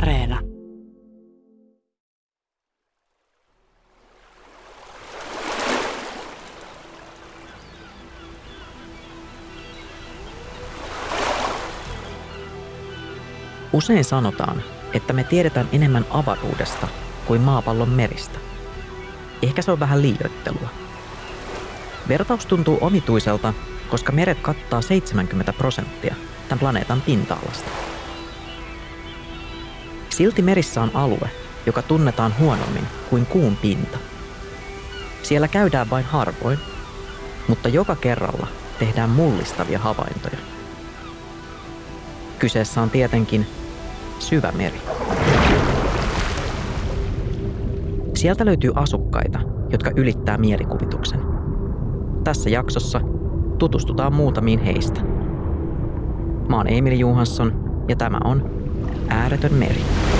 Areena. Usein sanotaan, että me tiedetään enemmän avaruudesta kuin maapallon meristä. Ehkä se on vähän liioittelua. Vertaus tuntuu omituiselta, koska meret kattaa 70% tämän planeetan pinta-alasta. Silti merissä on alue, joka tunnetaan huonommin kuin kuun pinta. Siellä käydään vain harvoin, mutta joka kerralla tehdään mullistavia havaintoja. Kyseessä on tietenkin syvä meri. Sieltä löytyy asukkaita, jotka ylittää mielikuvituksen. Tässä jaksossa tutustutaan muutamiin heistä. Mä oon Emil Johansson ja tämä on Ääretön meri.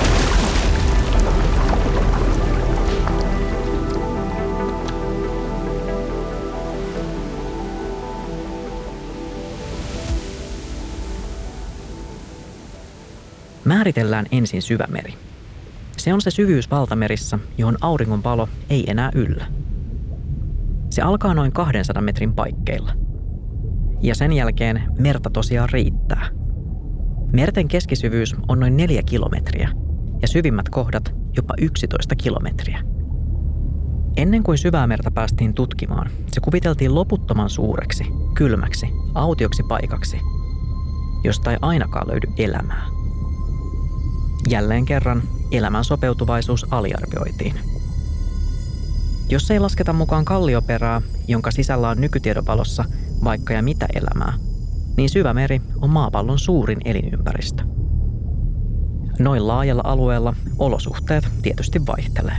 Määritellään ensin syvämeri. Se on se syvyys valtamerissä, johon auringonvalo ei enää yllä. Se alkaa noin 200 metrin paikkeilla. Ja sen jälkeen merta tosiaan riittää. Merten keskisyvyys on noin 4 kilometriä ja syvimmät kohdat jopa 11 kilometriä. Ennen kuin syvää merta päästiin tutkimaan, se kuviteltiin loputtoman suureksi, kylmäksi, autioksi paikaksi, josta ei ainakaan löydy elämää. Jälleen kerran elämän sopeutuvaisuus aliarvioitiin. Jos ei lasketa mukaan kallioperää, jonka sisällä on nykytiedon valossa vaikka ja mitä elämää, niin syvämeri on maapallon suurin elinympäristö. Noin laajalla alueella olosuhteet tietysti vaihtelee.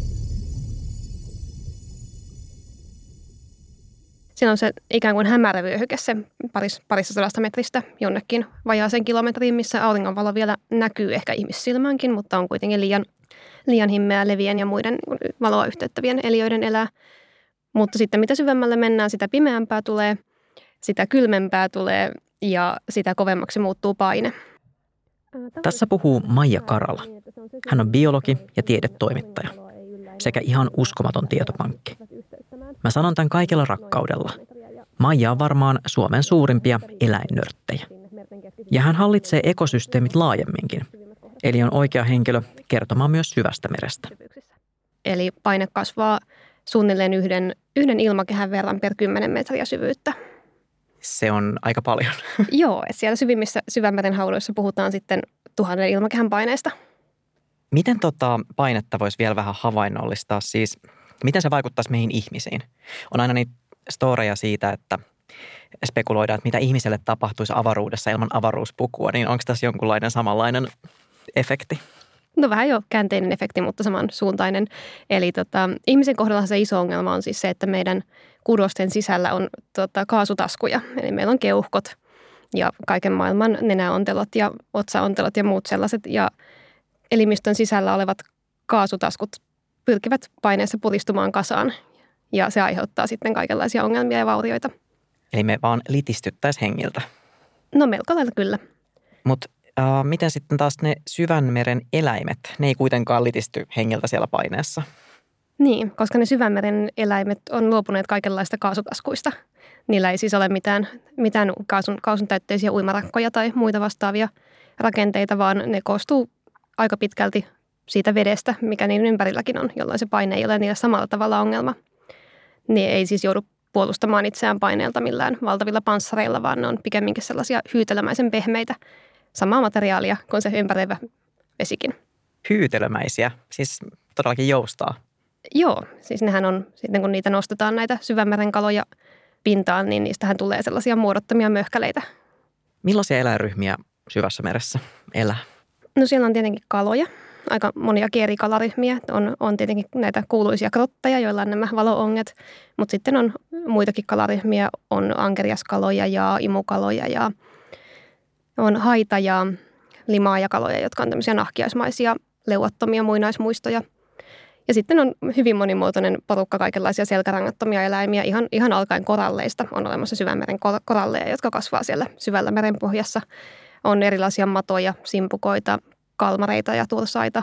Siinä on se ikään kuin hämärä vyöhyke, se parissa sadasta metristä jonnekin vajaaseen kilometriin, missä auringonvalo vielä näkyy ehkä ihmissilmäänkin, mutta on kuitenkin liian himmeä levien ja muiden valoa yhteyttävien eliöiden elää. Mutta sitten mitä syvemmälle mennään, sitä pimeämpää tulee, sitä kylmempää tulee ja sitä kovemmaksi muuttuu paine. Tässä puhuu Maija Karala. Hän on biologi ja tiedetoimittaja sekä ihan uskomaton tietopankki. Mä sanon tämän kaikella rakkaudella. Maija on varmaan Suomen suurimpia eläinnörttejä. Ja hän hallitsee ekosysteemit laajemminkin. Eli on oikea henkilö kertomaan myös syvästä merestä. Eli paine kasvaa suunnilleen yhden ilmakehän verran per 10 metriä syvyyttä. Se on aika paljon. Joo, että siellä syvimmissä syvämeren haudoissa puhutaan sitten 1000 ilmakehän paineesta. Miten painetta voisi vielä vähän havainnollistaa? Siis miten se vaikuttaisi meihin ihmisiin? On aina niitä storeja siitä, että spekuloidaan, että mitä ihmiselle tapahtuisi avaruudessa ilman avaruuspukua, niin onko tässä jonkunlainen samanlainen efekti? No vähän jo käänteinen efekti, mutta samansuuntainen. Eli ihmisen kohdalla se iso ongelma on siis se, että meidän kudosten sisällä on kaasutaskuja. Eli meillä on keuhkot ja kaiken maailman nenäontelot ja otsaontelot ja muut sellaiset. Ja elimistön sisällä olevat kaasutaskut pyrkivät paineessa puristumaan kasaan ja se aiheuttaa sitten kaikenlaisia ongelmia ja vaurioita. Eli me vaan litistyttäisiin hengiltä. No melko lailla kyllä. Mutta miten sitten taas ne syvän meren eläimet? Ne ei kuitenkaan litisty hengiltä siellä paineessa. Niin, koska ne syvänmeren eläimet on luopuneet kaikenlaista kaasutaskuista. Niillä ei siis ole mitään kaasun täytteisiä uimarakkoja tai muita vastaavia rakenteita, vaan ne koostuu aika pitkälti siitä vedestä, mikä niiden ympärilläkin on, jolloin se paine ei ole niillä samalla tavalla ongelma. Ne ei siis joudu puolustamaan itseään paineelta millään valtavilla panssareilla, vaan ne on pikemminkin sellaisia hyytelömäisen pehmeitä, samaa materiaalia kuin se ympäröivä vesikin. Hyytelömäisiä, siis todellakin joustaa. Joo, siis nehän on, sitten kun niitä nostetaan näitä syvänmeren kaloja pintaan, niin niistähän tulee sellaisia muodottomia möhkäleitä. Millaisia eläinryhmiä syvässä meressä elää? No siellä on tietenkin kaloja, aika moniakin eri kalaryhmiä. On tietenkin näitä kuuluisia krotteja, joilla on nämä valo-onget, mutta sitten on muitakin kalaryhmiä, on ankeriaskaloja ja imukaloja ja on haita ja limaajakaloja, jotka on tämmöisiä nahkiaismaisia, leuattomia muinaismuistoja. Ja sitten on hyvin monimuotoinen porukka kaikenlaisia selkärangattomia eläimiä, ihan alkaen koralleista. On olemassa syvänmeren koralleja, jotka kasvaa siellä syvällä merenpohjassa. On erilaisia matoja, simpukoita, kalmareita ja tursaita,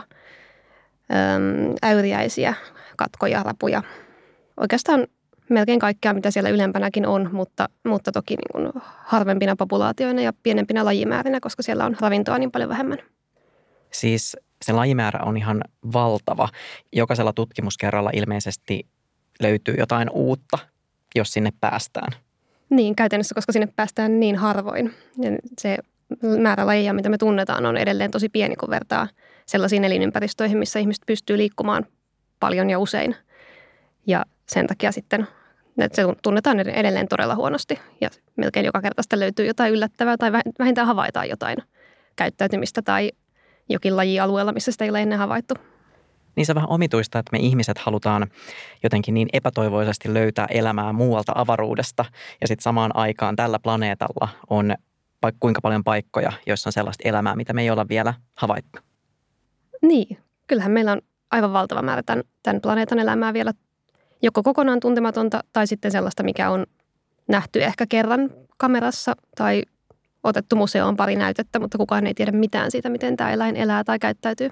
äyriäisiä, katkoja, rapuja. Oikeastaan melkein kaikkea, mitä siellä ylempänäkin on, mutta toki niin kuin harvempina populaatioina ja pienempinä lajimäärinä, koska siellä on ravintoa niin paljon vähemmän. Siis se lajimäärä on ihan valtava. Jokaisella tutkimuskerralla ilmeisesti löytyy jotain uutta, jos sinne päästään. Niin, käytännössä, koska sinne päästään niin harvoin. Ja se määrä lajeja, mitä me tunnetaan, on edelleen tosi pieni, kun vertaa sellaisiin elinympäristöihin, missä ihmiset pystyy liikkumaan paljon ja usein. Ja sen takia sitten se tunnetaan edelleen todella huonosti. Ja melkein joka kerta sitä löytyy jotain yllättävää tai vähintään havaitaan jotain käyttäytymistä tai jokin lajialueella, missä sitä ei ole ennen havaittu. Niin se on vähän omituista, että me ihmiset halutaan jotenkin niin epätoivoisesti löytää elämää muualta avaruudesta. Ja sitten samaan aikaan tällä planeetalla on kuinka paljon paikkoja, joissa on sellaista elämää, mitä me ei olla vielä havaittu. Niin, kyllähän meillä on aivan valtava määrä tämän planeetan elämää vielä joko kokonaan tuntematonta tai sitten sellaista, mikä on nähty ehkä kerran kamerassa tai otettu museoon pari näytettä, mutta kukaan ei tiedä mitään siitä, miten tämä eläin elää tai käyttäytyy.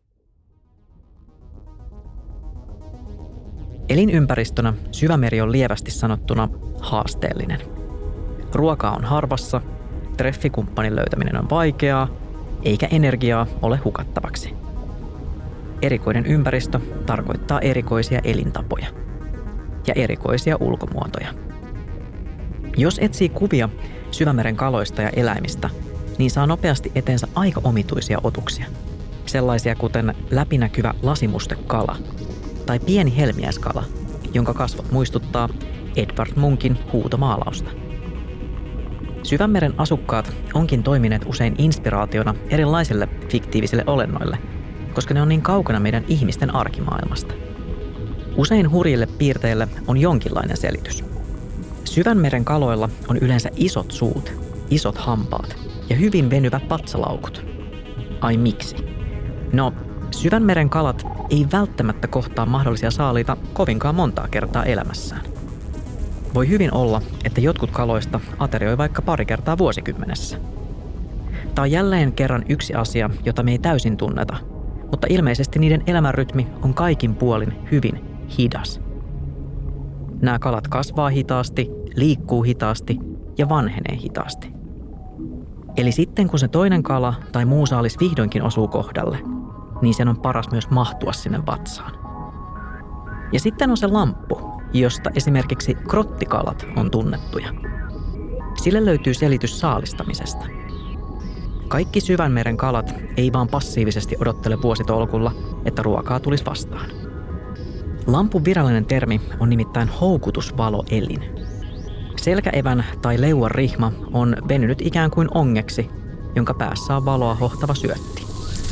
Elinympäristönä syvämeri on lievästi sanottuna haasteellinen. Ruokaa on harvassa, treffikumppanin löytäminen on vaikeaa, eikä energiaa ole hukattavaksi. Erikoinen ympäristö tarkoittaa erikoisia elintapoja ja erikoisia ulkomuotoja. Jos etsii kuvia syvämeren kaloista ja eläimistä, niin saa nopeasti eteensä aika omituisia otuksia. Sellaisia kuten läpinäkyvä lasimustekala tai pieni helmiäiskala, jonka kasvot muistuttaa Edvard Munkin huutomaalausta. Syvämeren asukkaat onkin toimineet usein inspiraationa erilaisille fiktiivisille olennoille, koska ne on niin kaukana meidän ihmisten arkimaailmasta. Usein hurjille piirteille on jonkinlainen selitys. Syvänmeren kaloilla on yleensä isot suut, isot hampaat ja hyvin venyvät vatsalaukut. Ai miksi? No, syvänmeren kalat ei välttämättä kohtaa mahdollisia saaliita kovinkaan montaa kertaa elämässään. Voi hyvin olla, että jotkut kaloista aterioi vaikka pari kertaa vuosikymmenessä. Tämä on jälleen kerran yksi asia, jota me ei täysin tunneta, mutta ilmeisesti niiden elämänrytmi on kaikin puolin hyvin hidas. Nämä kalat kasvaa hitaasti, liikkuu hitaasti ja vanhenee hitaasti. Eli sitten kun se toinen kala tai muu saalis vihdoinkin osuu kohdalle, niin sen on paras myös mahtua sinne vatsaan. Ja sitten on se lamppu, josta esimerkiksi krottikalat on tunnettuja. Sille löytyy selitys saalistamisesta. Kaikki syvänmeren kalat ei vaan passiivisesti odottele vuositolkulla, että ruokaa tulisi vastaan. Lampun virallinen termi on nimittäin houkutusvaloelin. Selkäevän tai leuan rihma on venynyt ikään kuin ongeksi, jonka päässä on valoa hohtava syötti.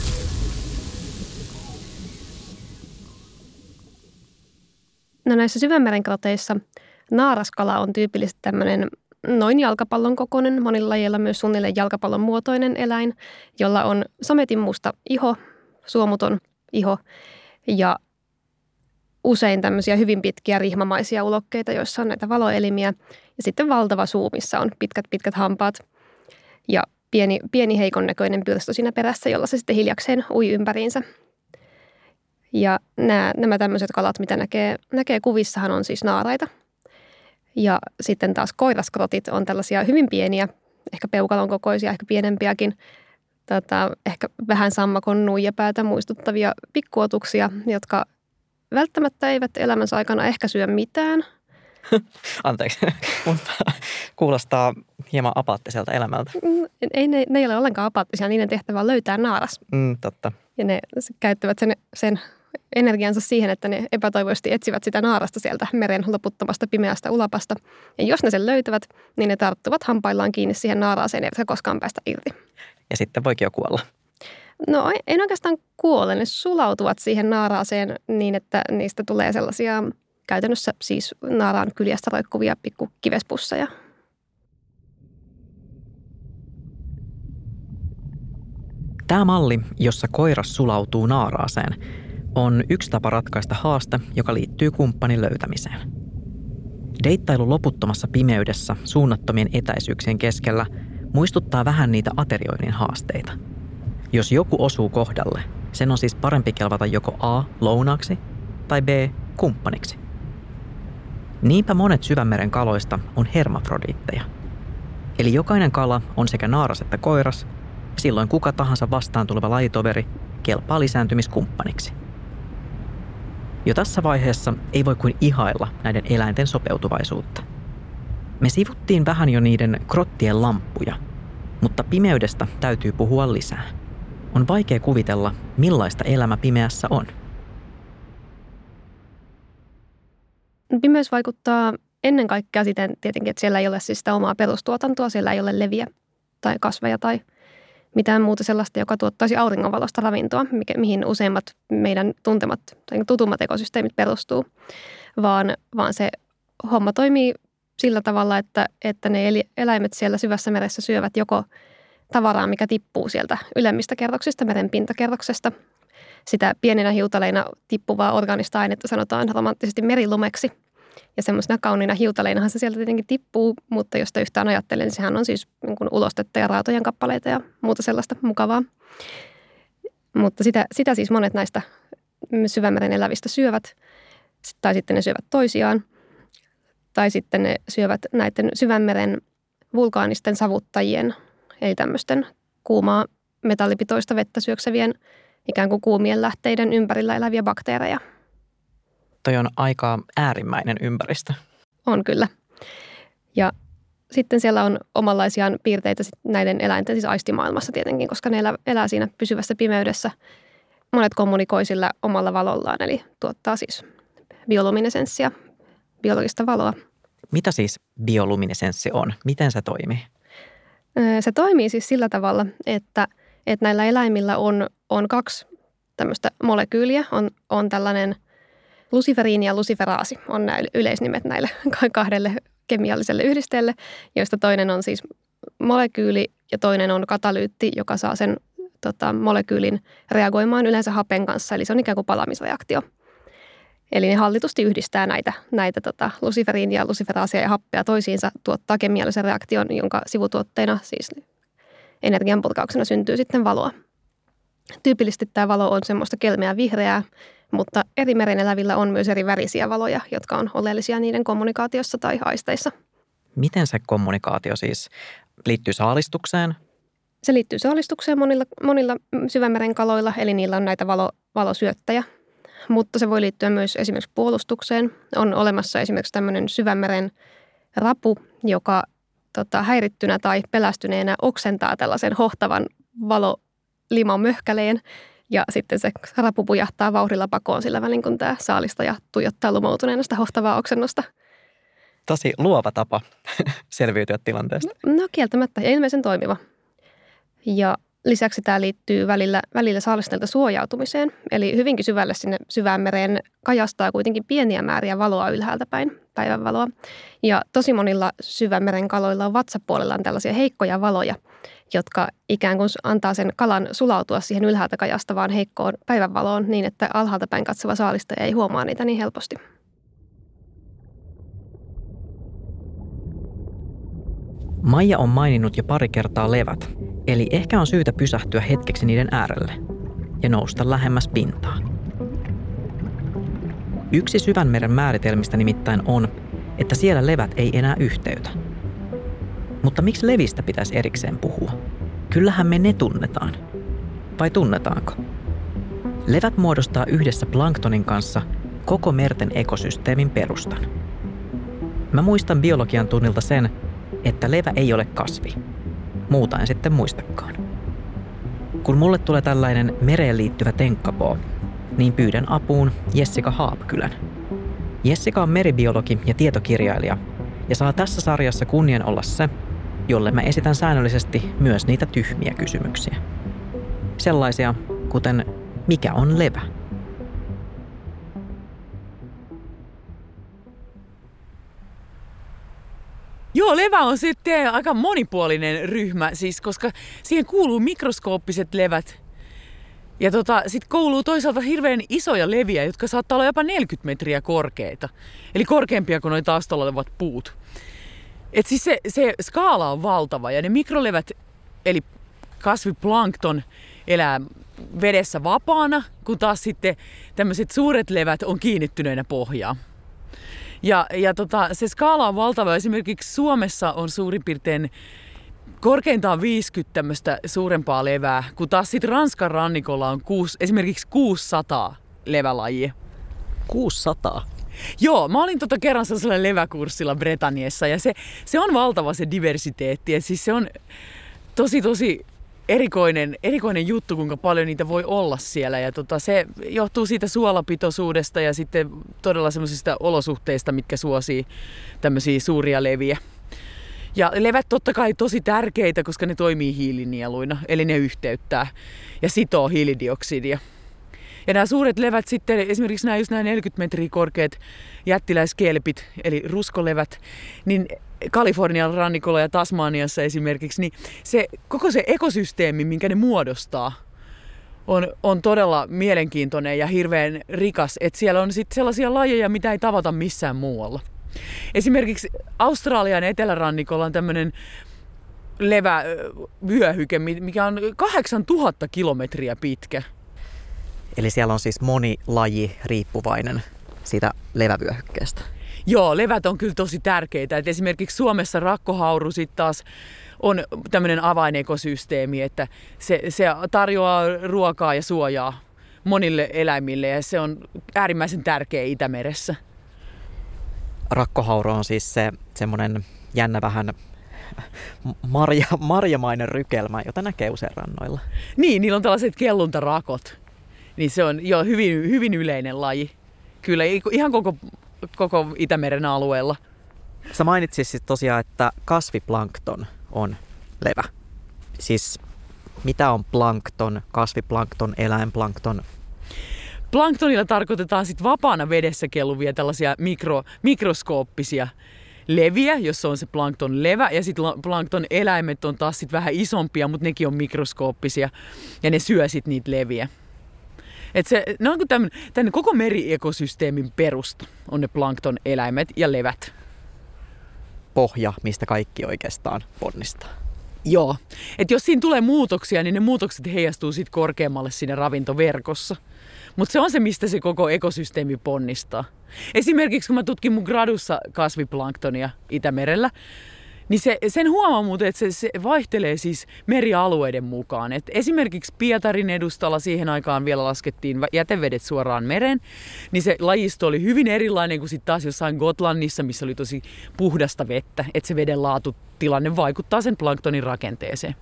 No näissä syvänmeren kroteissa naaraskala on tyypillisesti tämmöinen noin jalkapallon kokoinen, monilla lajeilla myös suunnilleen jalkapallon muotoinen eläin, jolla on sametin musta iho, suomuton iho ja usein tämmöisiä hyvin pitkiä rihmamaisia ulokkeita, joissa on näitä valoelimiä ja sitten valtava suu, missä on pitkät hampaat ja pieni heikon näköinen pyrstö siinä perässä, jolla se sitten hiljakseen ui ympäriinsä. Ja nämä tämmöiset kalat, mitä näkee kuvissahan, on siis naaraita. Ja sitten taas koiraskrotit on tällaisia hyvin pieniä, ehkä peukalon kokoisia, ehkä pienempiäkin, ehkä vähän sammakon nuijapäätä muistuttavia pikkuotuksia, jotka välttämättä eivät elämänsä aikana ehkä syö mitään. Anteeksi, mutta kuulostaa hieman apaattiselta elämältä. Ei ne ei ole ollenkaan apaattisia, niiden tehtävä on löytää naaras. Totta. Ja ne käyttävät sen energiansa siihen, että ne epätoivoisesti etsivät sitä naarasta sieltä meren loputtomasta pimeästä ulapasta. Ja jos ne sen löytävät, niin ne tarttuvat hampaillaan kiinni siihen naaraaseen, eivätkä koskaan päästä irti. Ja sitten voikin jo kuolla. No ei oikeastaan kuole. Ne sulautuvat siihen naaraaseen niin, että niistä tulee sellaisia käytännössä siis naaraan kyljessä roikkuvia pikku kivespusseja. Tämä malli, jossa koiras sulautuu naaraaseen, on yksi tapa ratkaista haaste, joka liittyy kumppanin löytämiseen. Deittailu loputtomassa pimeydessä suunnattomien etäisyyksien keskellä muistuttaa vähän niitä aterioinnin haasteita. Jos joku osuu kohdalle, sen on siis parempi kelvata joko A. lounaaksi tai B. kumppaniksi. Niinpä monet syvänmeren kaloista on hermafrodiitteja. Eli jokainen kala on sekä naaras että koiras, silloin kuka tahansa vastaan tuleva lajitoveri kelpaa lisääntymiskumppaniksi. Jo tässä vaiheessa ei voi kuin ihailla näiden eläinten sopeutuvaisuutta. Me sivuttiin vähän jo niiden krottien lamppuja, mutta pimeydestä täytyy puhua lisää. On vaikea kuvitella, millaista elämä pimeässä on. Pimeys vaikuttaa ennen kaikkea siten tietenkin, että siellä ei ole siis sitä omaa perustuotantoa, siellä ei ole leviä tai kasveja tai mitään muuta sellaista, joka tuottaisi auringonvalosta ravintoa, mihin useimmat meidän tuntemat tai tutummat ekosysteemit perustuu, vaan se homma toimii sillä tavalla, että ne eläimet siellä syvässä meressä syövät joko tavaraa, mikä tippuu sieltä ylemmistä kerroksista, meren pintakerroksesta. Sitä pieninä hiutaleina tippuvaa organista ainetta sanotaan romanttisesti merilumeksi. Ja semmoisena kauniina hiutaleinahan se sieltä tietenkin tippuu, mutta jos te yhtään ajattelen, niin sehän on siis niin kuin ulostetta ja raatojen kappaleita ja muuta sellaista mukavaa. Mutta sitä siis monet näistä syvämeren elävistä syövät, tai sitten ne syövät toisiaan, tai sitten ne syövät näiden syvänmeren vulkaanisten savuttajien, eli tämmöisten kuumaa metallipitoista vettä syöksevien ikään kuin kuumien lähteiden ympärillä eläviä bakteereja. Toi on aika äärimmäinen ympäristö. On kyllä. Ja sitten siellä on omanlaisiaan piirteitä näiden eläinten siis aistimaailmassa tietenkin, koska ne elää siinä pysyvässä pimeydessä. Monet kommunikoi sillä omalla valollaan, eli tuottaa siis bioluminesenssia, biologista valoa. Mitä siis bioluminesenssi on? Miten se toimii? Se toimii siis sillä tavalla, että näillä eläimillä on kaksi tämmöistä molekyyliä. On tällainen lusiferiini ja lusiferaasi on nämä yleisnimet näille kahdelle kemialliselle yhdisteelle, joista toinen on siis molekyyli ja toinen on katalyytti, joka saa sen molekyylin reagoimaan yleensä hapen kanssa, eli se on ikään kuin palamisreaktio. Eli ne hallitusti yhdistää näitä lusiferiinia, lusiferaasia ja happea toisiinsa, tuottaa kemiallisen reaktion, jonka sivutuotteena siis energian purkauksena syntyy sitten valoa. Tyypillisesti tämä valo on semmoista kelmeää vihreää, mutta eri merenelävillä on myös eri värisiä valoja, jotka on oleellisia niiden kommunikaatiossa tai aisteissa. Miten se kommunikaatio siis liittyy saalistukseen? Se liittyy saalistukseen monilla syvämeren kaloilla, eli niillä on näitä valosyöttäjä. Mutta se voi liittyä myös esimerkiksi puolustukseen. On olemassa esimerkiksi tämmöinen syvämeren rapu, joka häirittynä tai pelästyneenä oksentaa tällaisen hohtavan valolimamöhkäleen. Ja sitten se rapu pujahtaa vauhdilla pakoon sillä välin, kun tämä saalistaja tuijottaa lumoutuneena sitä hohtavaa oksennusta. Tosi luova tapa selviytyä tilanteesta. No kieltämättä ja ilmeisen toimiva. Ja lisäksi tämä liittyy välillä saalisteilta suojautumiseen. Eli hyvinkin syvälle sinne syvään mereen kajastaa kuitenkin pieniä määriä valoa ylhäältä päin, päivänvaloa. Ja tosi monilla syvämeren kaloilla on vatsapuolellaan tällaisia heikkoja valoja, jotka ikään kuin antaa sen kalan sulautua siihen ylhäältä kajastavaan heikkoon päivänvaloon niin, että alhaalta päin katsova saalistaja ei huomaa niitä niin helposti. Maija on maininnut jo pari kertaa levät, eli ehkä on syytä pysähtyä hetkeksi niiden äärelle ja nousta lähemmäs pintaa. Yksi syvänmeren määritelmistä nimittäin on, että siellä levät ei enää yhteytä. Mutta miksi levistä pitäisi erikseen puhua? Kyllähän me ne tunnetaan. Vai tunnetaanko? Levät muodostaa yhdessä planktonin kanssa koko merten ekosysteemin perustan. Mä muistan biologian tunnilta sen, että levä ei ole kasvi. Muuta en sitten muistakaan. Kun mulle tulee tällainen mereen liittyvä tenkkapoo, niin pyydän apuun Jessica Haapkylän. Jessica on meribiologi ja tietokirjailija ja saa tässä sarjassa kunnian olla se, jolle mä esitän säännöllisesti myös niitä tyhmiä kysymyksiä. Sellaisia kuten, mikä on levä? Joo, levä on sitten aika monipuolinen ryhmä, siis koska siihen kuuluu mikroskooppiset levät. Ja sitten kuuluu toisaalta hirveän isoja leviä, jotka saattaa olla jopa 40 metriä korkeita. Eli korkeampia kuin nuo taustalla olevat puut. Et siis se skaala on valtava ja ne mikrolevät, eli kasviplankton, elää vedessä vapaana, kun taas sitten tämmöiset suuret levät on kiinnittyneenä pohjaan. Ja se skaala on valtava. Esimerkiksi Suomessa on suurin piirtein korkeintaan 50 tämmöistä suurempaa levää, kun taas sitten Ranskan rannikolla on esimerkiksi 600 levälajia. 600? Joo, mä olin kerran sellaisella leväkurssilla Britanniassa ja se on valtava se diversiteetti. Et siis se on tosi erikoinen juttu, kuinka paljon niitä voi olla siellä. Ja se johtuu siitä suolapitoisuudesta ja sitten todella semmoisista olosuhteista, mitkä suosii tämmöisiä suuria leviä. Ja levät totta kai tosi tärkeitä, koska ne toimii hiilinieluina, eli ne yhteyttää ja sitoo hiilidioksidia. Ja nämä suuret levät sitten, esimerkiksi nämä 40 metriä korkeat jättiläiskelpit, eli ruskolevät, niin Kalifornian rannikolla ja Tasmaniassa esimerkiksi, niin koko se ekosysteemi, minkä ne muodostaa, on todella mielenkiintoinen ja hirveän rikas. Että siellä on sitten sellaisia lajeja, mitä ei tavata missään muualla. Esimerkiksi Australian etelärannikolla on tämmöinen levävyöhyke, mikä on 8000 kilometriä pitkä. Eli siellä on siis moni laji riippuvainen siitä levävyöhykkeestä. Joo, levät on kyllä tosi tärkeitä. Et esimerkiksi Suomessa rakkohauru sitten taas on tämmöinen avainekosysteemi, että se tarjoaa ruokaa ja suojaa monille eläimille ja se on äärimmäisen tärkeä Itämeressä. Rakkohauro on siis semmoinen jännä vähän marjamainen rykelmä, jota näkee usein rannoilla. Niin, niillä on tällaiset kelluntarakot. Niin se on jo hyvin, hyvin yleinen laji. Kyllä ihan koko Itämeren alueella. Sä mainitsit siis tosiaan, että kasviplankton on levä. Siis mitä on plankton, kasviplankton, eläinplankton? Planktonilla tarkoitetaan sitten vapaana vedessä kelluvia tällaisia mikroskooppisia leviä, jossa on se plankton levä. Ja sitten plankton eläimet on taas sit vähän isompia, mutta nekin on mikroskooppisia ja ne syö sitten niitä leviä. Ne on tämän koko meriekosysteemin perusta on ne plankton eläimet ja levät. Pohja, mistä kaikki oikeastaan ponnistaa. Joo. Et jos siinä tulee muutoksia, niin ne muutokset heijastuu sitten korkeammalle siinä ravintoverkossa. Mutta se on se, mistä se koko ekosysteemi ponnistaa. Esimerkiksi kun mä tutkin mun gradussa kasviplanktonia Itämerellä, niin sen huomaa muuten, että se vaihtelee siis merialueiden mukaan. Et esimerkiksi Pietarin edustalla siihen aikaan vielä laskettiin jätevedet suoraan mereen, niin se lajisto oli hyvin erilainen kuin sitten taas jossain Gotlannissa, missä oli tosi puhdasta vettä. Että se veden laatutilanne vaikuttaa sen planktonin rakenteeseen.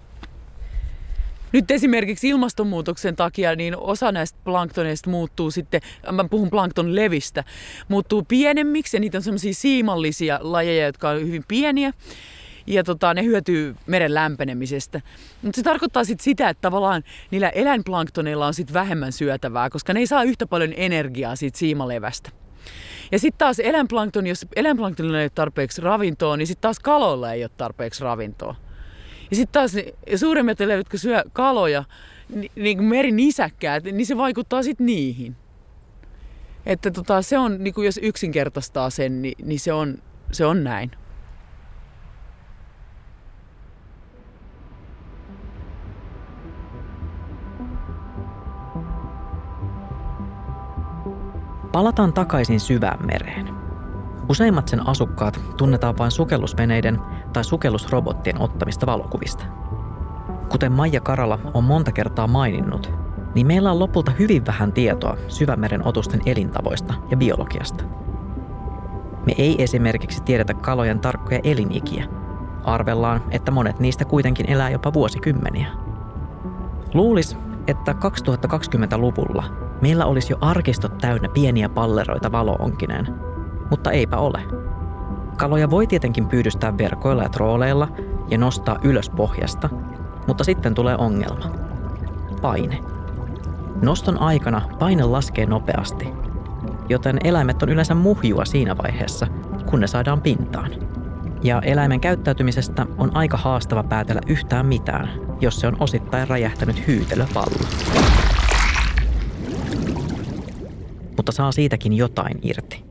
Nyt esimerkiksi ilmastonmuutoksen takia niin osa näistä planktoneista muuttuu sitten, mä puhun plankton levistä, muuttuu pienemmiksi ja niitä on sellaisia siimallisia lajeja, jotka on hyvin pieniä ja ne hyötyy meren lämpenemisestä. Mutta se tarkoittaa sitten sitä, että tavallaan niillä eläinplanktoneilla on sitten vähemmän syötävää, koska ne ei saa yhtä paljon energiaa siitä siimalevästä. Ja sitten taas jos eläinplanktonilla ei ole tarpeeksi ravintoa, niin sitten taas kaloilla ei ole tarpeeksi ravintoa. Ja sitten taas suuremmat eläimet, jotka syö kaloja, niin kuin merinisäkkäät, niin se vaikuttaa sitten niihin. Että se on, niin kuin jos yksinkertaistaa sen, niin se on näin. Palataan takaisin syvään mereen. Useimmat sen asukkaat tunnetaan vain sukellusveneiden tai sukellusrobottien ottamista valokuvista. Kuten Maija Karala on monta kertaa maininnut, niin meillä on lopulta hyvin vähän tietoa syvämeren otusten elintavoista ja biologiasta. Me ei esimerkiksi tiedetä kalojen tarkkoja elinikiä. Arvellaan, että monet niistä kuitenkin elää jopa vuosikymmeniä. Luulis, että 2020-luvulla meillä olisi jo arkistot täynnä pieniä palleroita valo-onkineen, mutta eipä ole. Kaloja voi tietenkin pyydystää verkoilla ja trooleilla ja nostaa ylös pohjasta, mutta sitten tulee ongelma. Paine. Noston aikana paine laskee nopeasti, joten eläimet on yleensä muhjua siinä vaiheessa, kun ne saadaan pintaan. Ja eläimen käyttäytymisestä on aika haastava päätellä yhtään mitään, jos se on osittain räjähtänyt hyytelöpallo. Mutta saa siitäkin jotain irti.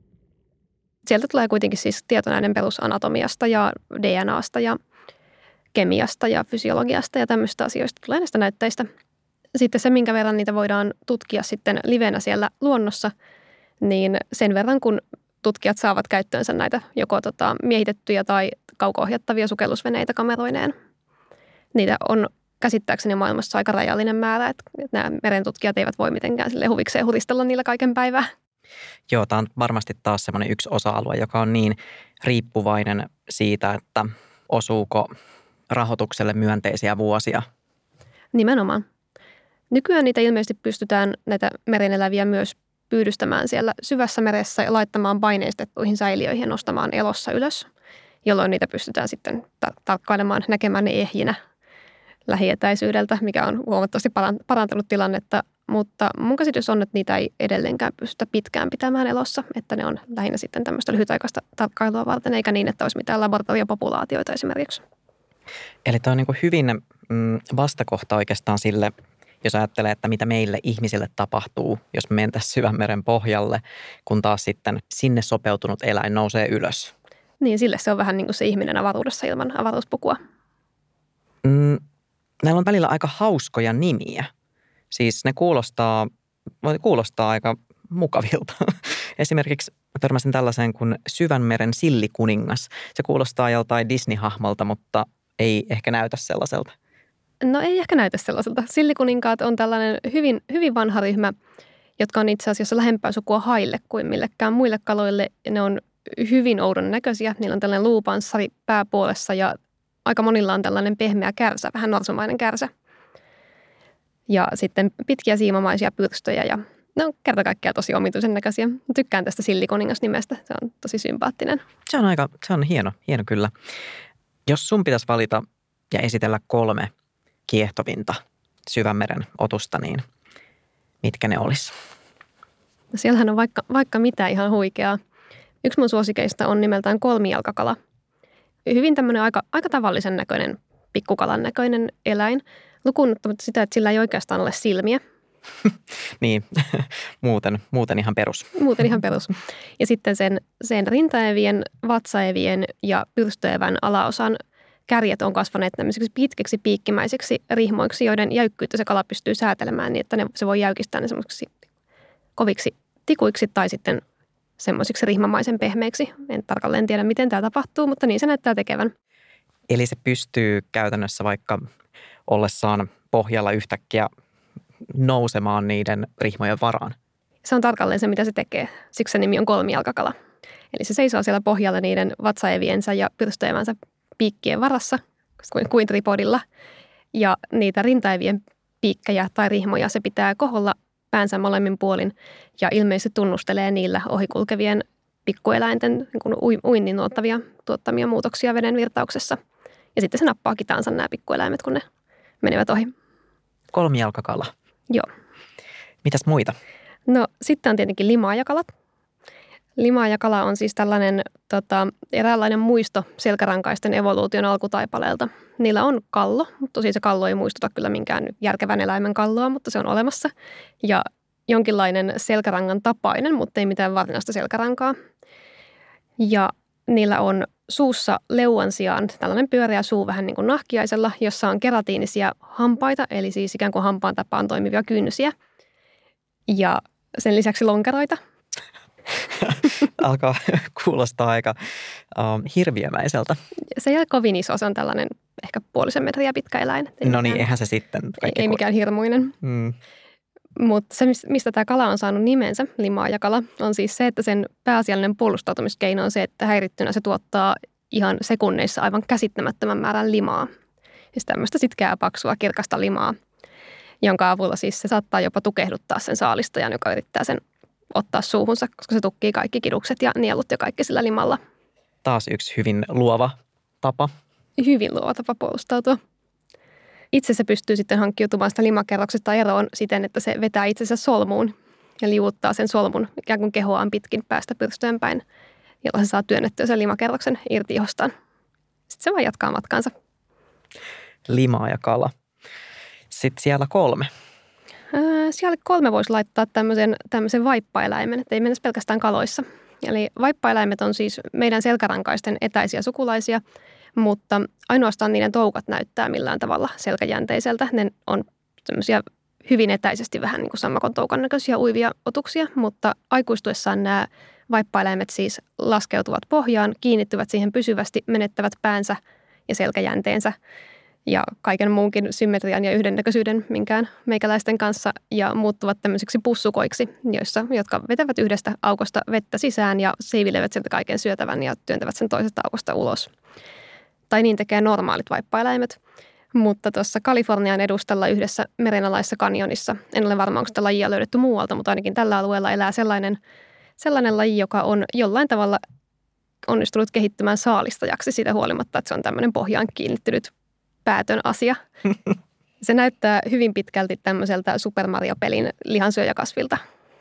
Sieltä tulee kuitenkin siis tieto näiden perusanatomiasta ja DNAsta ja kemiasta ja fysiologiasta ja tämmöistä asioista tulee näistä näytteistä. Sitten se, minkä verran niitä voidaan tutkia sitten livenä siellä luonnossa, niin sen verran kun tutkijat saavat käyttöönsä näitä joko miehitettyjä tai kauko-ohjattavia sukellusveneitä kameroineen. Niitä on käsittääkseni maailmassa aika rajallinen määrä, että nämä merentutkijat eivät voi mitenkään sille huvikseen huristella niillä kaiken päivää. Joo, tämä on varmasti taas semmoinen yksi osa-alue, joka on niin riippuvainen siitä, että osuuko rahoitukselle myönteisiä vuosia. Nimenomaan. Nykyään niitä ilmeisesti pystytään näitä mereneläviä myös pyydystämään siellä syvässä meressä ja laittamaan paineistettuihin säiliöihin ja nostamaan elossa ylös, jolloin niitä pystytään sitten tarkkailemaan, näkemään ne ehjinä lähietäisyydeltä, mikä on huomattavasti parantanut tilannetta. Mutta mun käsitys on, että niitä ei edelleenkään pystytä pitkään pitämään elossa, että ne on lähinnä sitten tämmöistä lyhytaikaista tarkkailua varten, eikä niin, että olisi mitään laboratoriopopulaatioita esimerkiksi. Eli tämä on niin kuin hyvin vastakohta oikeastaan sille, jos ajattelee, että mitä meille ihmisille tapahtuu, jos me mentäisiin syvänmeren pohjalle, kun taas sitten sinne sopeutunut eläin nousee ylös. Niin, sille se on vähän niin kuin se ihminen avaruudessa ilman avaruuspukua. Näillä on välillä aika hauskoja nimiä. Siis ne kuulostaa aika mukavilta. Esimerkiksi törmäsin tällaiseen kuin Syvänmeren sillikuningas. Se kuulostaa joltain Disney-hahmolta, mutta ei ehkä näytä sellaiselta. No ei ehkä näytä sellaiselta. Sillikuninkaat on tällainen hyvin, hyvin vanha ryhmä, jotka on itse asiassa lähempää sukua haille kuin millekään muille kaloille. Ne on hyvin oudon näköisiä. Niillä on tällainen luupanssari pääpuolessa ja aika monilla on tällainen pehmeä kärsä, vähän norsumainen kärsä. Ja sitten pitkiä siimamaisia pyrstöjä ja ne on kerta kaikkiaan tosi omituisen näköisiä. Tykkään tästä Sillikuningas-nimestä, se on tosi sympaattinen. Se on hieno kyllä. Jos sun pitäisi valita ja esitellä 3 kiehtovinta Syvänmeren otusta, niin mitkä ne olisi? No siellähän on vaikka mitä ihan huikeaa. Yksi mun suosikeista on nimeltään kolmijalkakala. Hyvin tämmöinen aika tavallisen näköinen, pikkukalan näköinen eläin. Lukuun ottamatta sitä, että sillä ei oikeastaan ole silmiä. Niin, muuten ihan perus. Muuten ihan perus. Ja sitten sen rintaevien, vatsaevien ja pyrstöevän alaosan kärjet on kasvaneet tämmöisiksi pitkiksi piikkimäisiksi rihmoiksi, joiden jäykkyyttä se kala pystyy säätelemään niin, että se voi jäykistää ne semmoisiksi koviksi tikuiksi tai sitten semmoisiksi rihmamaisen pehmeiksi. En tarkalleen tiedä, miten tämä tapahtuu, mutta niin se näyttää tekevän. Eli se pystyy käytännössä vaikka ollessaan pohjalla yhtäkkiä nousemaan niiden rihmojen varaan. Se on tarkalleen se, mitä se tekee. Siksi se nimi on kolmijalkakala. Eli se seisoo siellä pohjalla niiden vatsaeviensä ja pyrstöevänsä piikkien varassa, kuin tripodilla. Ja niitä rintaevien piikkejä tai rihmoja se pitää koholla päänsä molemmin puolin ja ilmeisesti tunnustelee niillä ohikulkevien pikkueläinten niin uinnin tuottamia muutoksia veden virtauksessa. Ja sitten se nappaa kitaansa nämä pikkueläimet, kun ne menevät ohi. Kolmijalkakala. Joo. Mitäs muita? No sitten on tietenkin limaajakalat. Limaajakala on siis tällainen eräänlainen muisto selkärankaisten evoluution alkutaipaleelta. Niillä on kallo, mutta tosi se kallo ei muistuta kyllä minkään järkevän eläimen kalloa, mutta se on olemassa. Ja jonkinlainen selkärangan tapainen, mutta ei mitään varsinaista selkärankaa. Ja niillä on suussa leuan sijaan tällainen pyöreä suu vähän niin kuin nahkiaisella, jossa on keratiinisia hampaita, eli siis ikään kuin hampaan tapaan toimivia kynsiä. Ja sen lisäksi lonkeroita. Alkaa kuulostaa aika hirviömäiseltä. Se ei ole kovin iso, se on tällainen ehkä 0,5 metriä pitkä eläin. No niin, eihän se sitten. Ei mikään hirmuinen. Mutta se, mistä tämä kala on saanut nimensä, limaajakala, on siis se, että sen pääasiallinen puolustautumiskeino on se, että häirittynä se tuottaa ihan sekunneissa aivan käsittämättömän määrän limaa. Siis tämmöistä sitkää, paksua, kirkasta limaa, jonka avulla siis se saattaa jopa tukehduttaa sen saalistajan, joka yrittää sen ottaa suuhunsa, koska se tukkii kaikki kidukset ja nielut ja kaikki sillä limalla. Taas yksi hyvin luova tapa. Hyvin luova tapa puolustautua. Itse se pystyy sitten hankkiutumaan sitä limakerroksesta eroon siten, että se vetää itsensä solmuun ja liuuttaa sen solmun ikään kuin kehoaan pitkin päästä pyrstöön päin, jolloin se saa työnnettyä sen limakerroksen irti ihostaan. Sitten se vaan jatkaa matkaansa. Limaa ja kala. Sitten siellä 3. Siellä 3 voisi laittaa tämmöisen vaippaeläimen, että ei mennä pelkästään kaloissa. Eli vaippaeläimet on siis meidän selkärankaisten etäisiä sukulaisia, mutta ainoastaan niiden toukat näyttää millään tavalla selkäjänteiseltä. Ne on tämmöisiä hyvin etäisesti vähän niin kuin sammakon toukan näköisiä uivia otuksia, mutta aikuistuessaan nämä vaippaeläimet siis laskeutuvat pohjaan, kiinnittyvät siihen pysyvästi, menettävät päänsä ja selkäjänteensä ja kaiken muunkin symmetrian ja yhdennäköisyyden minkään meikäläisten kanssa ja muuttuvat tämmöisiksi pussukoiksi, jotka vetävät yhdestä aukosta vettä sisään ja siivilevät sieltä kaiken syötävän ja työntävät sen toisesta aukosta ulos. Tai niin tekee normaalit vaippaeläimet. Mutta tuossa Kalifornian edustalla yhdessä merenalaisessa kanjonissa, en ole varma, onko sitä lajia löydetty muualta, mutta ainakin tällä alueella elää sellainen laji, joka on jollain tavalla onnistunut kehittymään saalistajaksi siitä huolimatta, että se on tämmöinen pohjaan kiinnittynyt päätön asia. Se näyttää hyvin pitkälti tämmöiseltä Super Mario-pelin lihansyöjäkasvilta.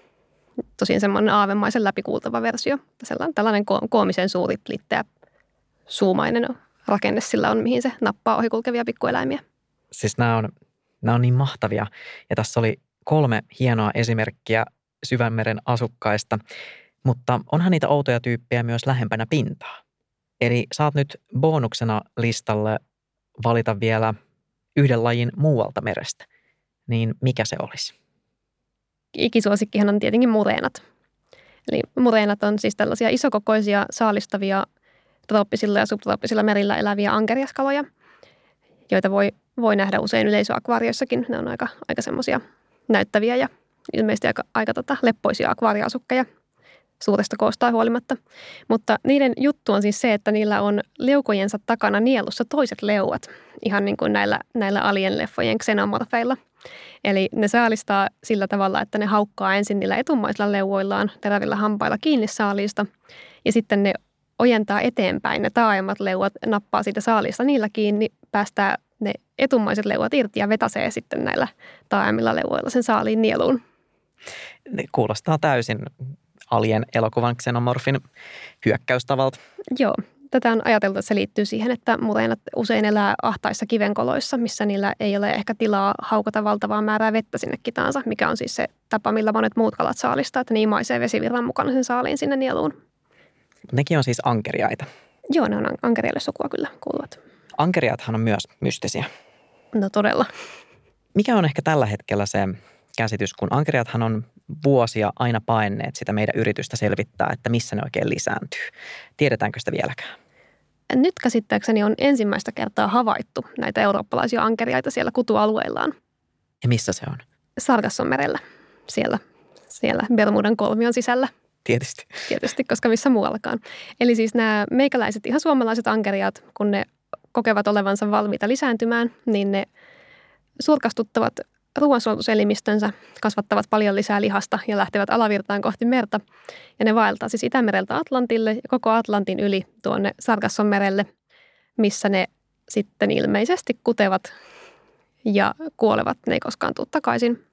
Tosin semmoinen aavemaisen läpikuultava versio. Tällainen koomisen suuri plitteä suumainen rakenne sillä on, mihin se nappaa ohikulkevia pikkueläimiä. Siis nämä on niin mahtavia. Ja tässä oli 3 hienoa esimerkkiä Syvänmeren asukkaista, mutta onhan niitä outoja tyyppejä myös lähempänä pintaa. Eli saat nyt bonuksena listalle valita vielä yhden lajin muualta merestä. Niin mikä se olisi? Ikisuosikkihan on tietenkin mureenat. Eli mureenat on siis tällaisia isokokoisia saalistavia trooppisilla ja subtrooppisilla merillä eläviä ankeriaskaloja, joita voi nähdä usein yleisöakvaarioissakin. Ne on aika semmoisia näyttäviä ja ilmeisesti aika leppoisia akvaariasukkeja suuresta koostaan huolimatta. Mutta niiden juttu on siis se, että niillä on leukojensa takana nielussa toiset leuat, ihan niin kuin näillä alien-leffojen xenomorfeilla. Eli ne saalistaa sillä tavalla, että ne haukkaa ensin niillä etumaisilla leuvoillaan terävillä hampailla kiinni saaliista ja sitten ne ojentaa eteenpäin. Ne taaemmat leuat nappaa siitä saalista niillä kiinni, päästää ne etumaiset leuat irti ja vetäsee sitten näillä taaemmilla leuvoilla sen saaliin nieluun. Ne kuulostaa täysin Alien-elokuvan xenomorfin hyökkäystavalta. Joo, tätä on ajateltu, että se liittyy siihen, että mureenat usein elää ahtaissa kivenkoloissa, missä niillä ei ole ehkä tilaa haukata valtavaa määrää vettä sinne kitaansa, mikä on siis se tapa, millä monet muut kalat saalistaa, että ne imaisee vesivirran mukana sen saaliin sinne nieluun. Nekin on siis ankeriaita. Joo, ne on ankeriaille sukua kyllä kuuluvat. Ankeriaathan on myös mystisiä. No todella. Mikä on ehkä tällä hetkellä se käsitys, kun ankeriaathan on vuosia aina paenneet sitä meidän yritystä selvittää, että missä ne oikein lisääntyy. Tiedetäänkö sitä vieläkään? Nyt käsittääkseni on ensimmäistä kertaa havaittu näitä eurooppalaisia ankeriaita siellä kutualueillaan. Ja missä se on? Sargassonmerellä, siellä Bermudan kolmion sisällä. Tietysti, koska missä muuallakaan. Eli siis nämä meikäläiset ihan suomalaiset ankeriaat, kun ne kokevat olevansa valmiita lisääntymään, niin ne surkastuttavat ruoansulatuselimistönsä, kasvattavat paljon lisää lihasta ja lähtevät alavirtaan kohti merta. Ja ne vaeltaa siis Itämereltä Atlantille ja koko Atlantin yli tuonne Sargassonmerelle, missä ne sitten ilmeisesti kutevat ja kuolevat. Ne ei koskaan tule takaisin.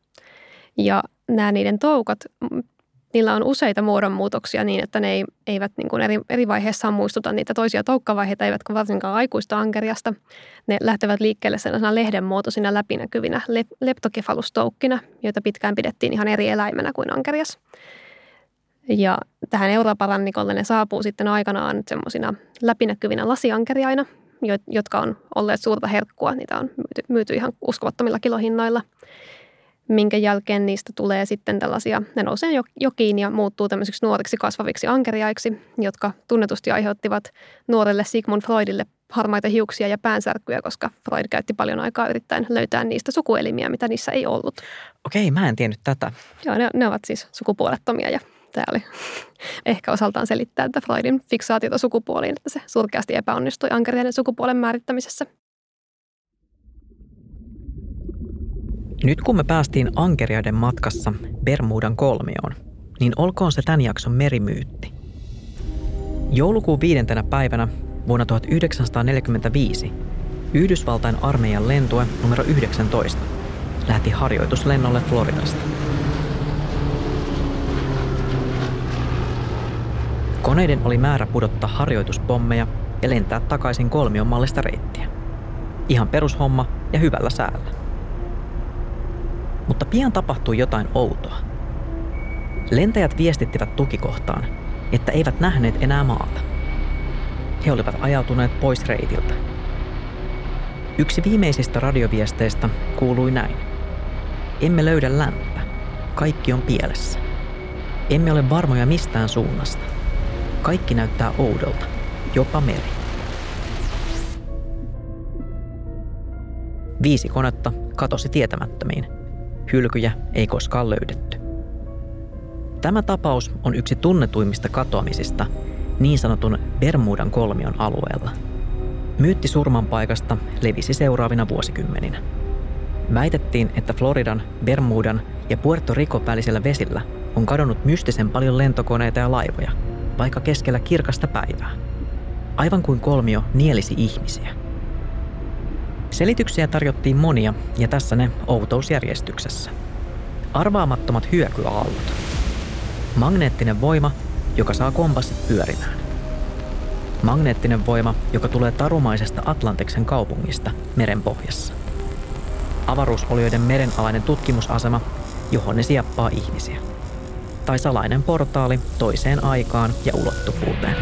Ja nämä niiden toukat, niillä on useita muodonmuutoksia niin, että ne eivät niin kuin eri vaiheessaan muistuta niitä toisia toukkavaiheita, eivätkä varsinkaan aikuista ankeriasta. Ne lähtevät liikkeelle sellaisena lehdenmuotoisina läpinäkyvinä leptokefalustoukkina, joita pitkään pidettiin ihan eri eläimenä kuin ankerias. Ja tähän Euroopan rannikolle ne saapuu sitten aikanaan semmoisina läpinäkyvinä lasiankeriaina, jotka on olleet suurta herkkua. Niitä on myyty ihan uskomattomilla kilohinnoilla. Minkä jälkeen niistä tulee sitten tällaisia, ne nousee jokiin ja muuttuu tämmöisiksi nuoriksi kasvaviksi ankeriaiksi, jotka tunnetusti aiheuttivat nuorelle Sigmund Freudille harmaita hiuksia ja päänsärkyjä, koska Freud käytti paljon aikaa yrittäen löytää niistä sukuelimiä, mitä niissä ei ollut. Okei, mä en tiennyt tätä. Joo, ne ovat siis sukupuolettomia ja tämä oli ehkä osaltaan selittää, että Freudin fiksaatiota sukupuoliin, että se surkeasti epäonnistui ankeriaiden sukupuolen määrittämisessä. Nyt kun me päästiin ankeriaiden matkassa Bermudan kolmioon, niin olkoon se tämän jakson merimyytti. Joulukuun 5. päivänä vuonna 1945 Yhdysvaltain armeijan lentue numero 19 lähti harjoituslennolle Floridasta. Koneiden oli määrä pudottaa harjoituspommeja ja lentää takaisin kolmion mallista reittiä. Ihan perushomma ja hyvällä säällä. Mutta pian tapahtui jotain outoa. Lentäjät viestittivät tukikohtaan, että eivät nähneet enää maata. He olivat ajautuneet pois reitiltä. Yksi viimeisistä radioviesteistä kuului näin. Emme löydä länttä. Kaikki on pielessä. Emme ole varmoja mistään suunnasta. Kaikki näyttää oudolta. Jopa meri. 5 konetta katosi tietämättömiin. Hylkyjä ei koskaan löydetty. Tämä tapaus on yksi tunnetuimmista katoamisista niin sanotun Bermudan kolmion alueella. Myytti surmanpaikasta levisi seuraavina vuosikymmeninä. Väitettiin, että Floridan, Bermudan ja Puerto Rico välisellä vesillä on kadonnut mystisen paljon lentokoneita ja laivoja, vaikka keskellä kirkasta päivää. Aivan kuin kolmio nielisi ihmisiä. Selityksiä tarjottiin monia ja tässä ne outousjärjestyksessä. Arvaamattomat hyökyaallot. Magneettinen voima, joka saa kompassit pyörimään. Magneettinen voima, joka tulee tarumaisesta Atlantiksen kaupungista meren pohjassa. Avaruusolioiden merenalainen tutkimusasema, johon ne sieppaa ihmisiä. Tai salainen portaali toiseen aikaan ja ulottuvuuteen.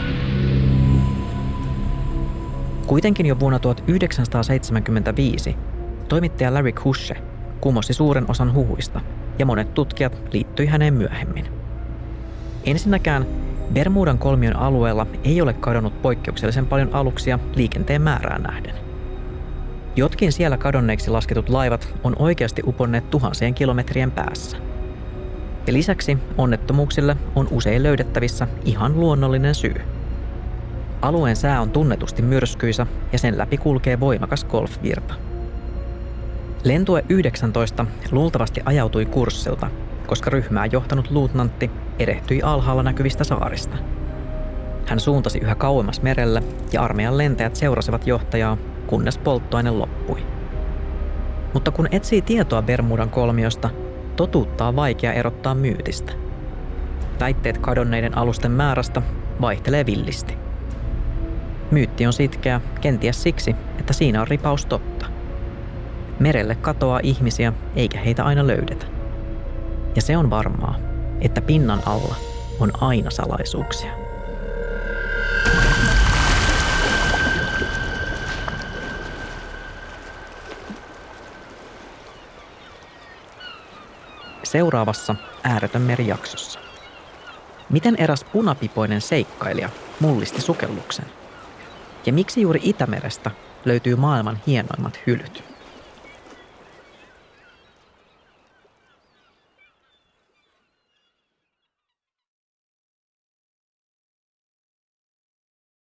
Kuitenkin jo vuonna 1975 toimittaja Larry Kusche kumosi suuren osan huhuista ja monet tutkijat liittyi häneen myöhemmin. Ensinnäkään Bermudan kolmion alueella ei ole kadonnut poikkeuksellisen paljon aluksia liikenteen määrään nähden. Jotkin siellä kadonneiksi lasketut laivat on oikeasti uponneet tuhansien kilometrien päässä. Ja lisäksi onnettomuuksille on usein löydettävissä ihan luonnollinen syy. Alueen sää on tunnetusti myrskyisä ja sen läpi kulkee voimakas golfvirta. Lentue 19 luultavasti ajautui kurssilta, koska ryhmää johtanut luutnantti erehtyi alhaalla näkyvistä saarista. Hän suuntasi yhä kauemmas merelle ja armeijan lentäjät seurasivat johtajaa, kunnes polttoaine loppui. Mutta kun etsii tietoa Bermudan kolmiosta, totuutta on vaikea erottaa myytistä. Väitteet kadonneiden alusten määrästä vaihtelee villisti. Myytti on sitkeä kenties siksi, että siinä on ripaus totta. Merelle katoaa ihmisiä eikä heitä aina löydetä. Ja se on varmaa, että pinnan alla on aina salaisuuksia. Seuraavassa Ääretön meri-jaksossa. Miten eräs punapipoinen seikkailija mullisti sukelluksen? Ja miksi juuri Itämerestä löytyy maailman hienoimmat hylyt?